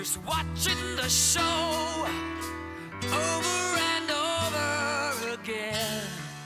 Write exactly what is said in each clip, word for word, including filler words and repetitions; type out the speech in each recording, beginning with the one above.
just watching the show over and over again.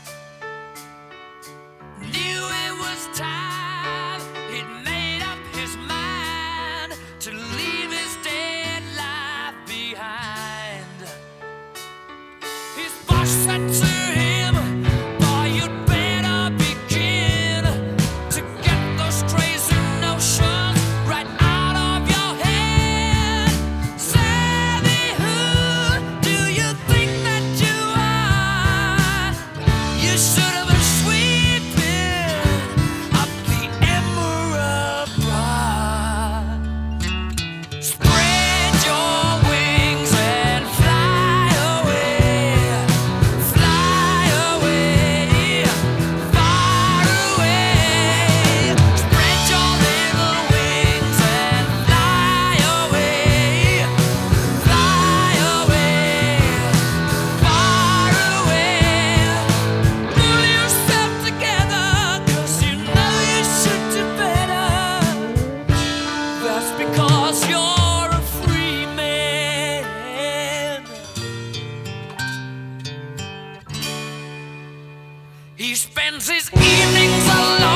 Knew it was time, he'd made up his mind to leave his dead life behind. His boss said to him, "Boy, you'd better begin to get those crazy notions right out of your head. Savvy, who do you think that you are? You should have been sweeping up the Emerald Broad. Spread your wings and fly away, fly away, far away. Spread your little wings and fly away, fly away, far away. Pull yourself together, 'cause you know you should do better. That's because you're a free man." He spends his evenings alone